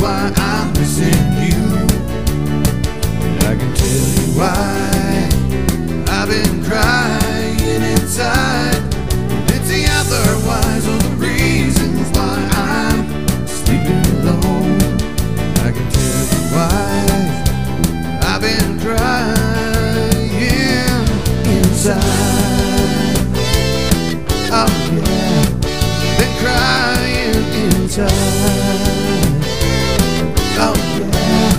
why I'm missing you. And I can tell you why I've been crying inside. It's the otherwise or the reasons why I'm sleeping alone. I can tell you why I've been crying inside. Oh yeah, been crying inside. Oh yeah.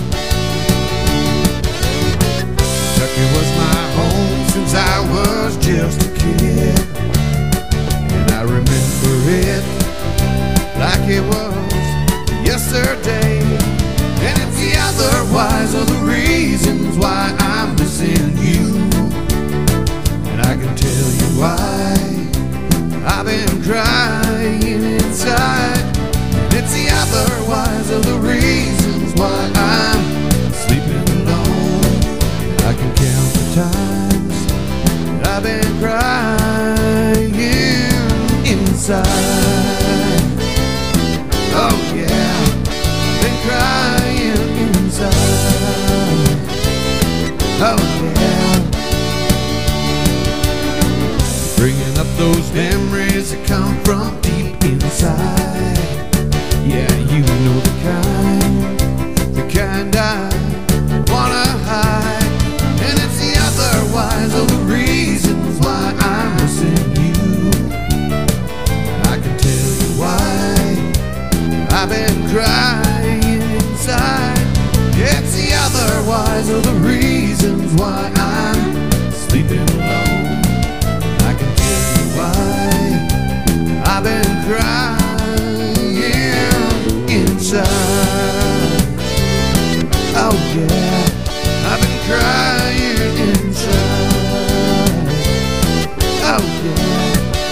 Kentucky was my home since I was just a kid, and I remember it like it was yesterday. And it's the otherwise or the reasons why I'm missing you. And I can tell you why I've been crying inside. It's the otherwise or the reasons why I'm sleeping alone. I can count the times that I've been crying inside. Oh yeah, been crying inside. Oh yeah, bringing up those memories that come from deep inside. Yeah, you know the kind I wanna hide. And it's the otherwise or the reasons why I'm missing you. I can tell you why I've been crying inside. It's the otherwise or the reasons why I'm sleeping alone. I can tell you why I've been crying inside. Oh yeah, I've been crying inside. Oh yeah.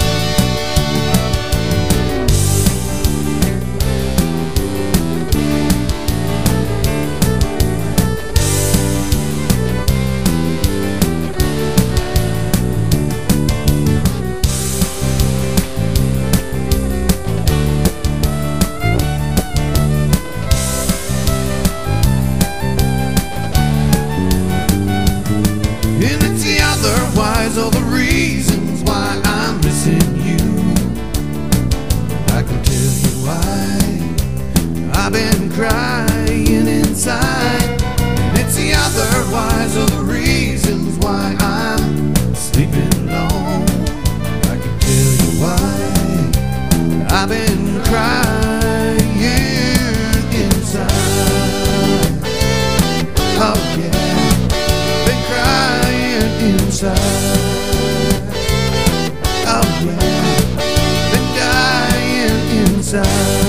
Otherwise, all the reasons why I'm missing you. I can tell you why I've been crying inside. And it's the otherwise, all the reasons why I'm sleeping alone. I can tell you why I've been crying inside. Oh yeah, been crying inside. Oh yeah, been dying inside.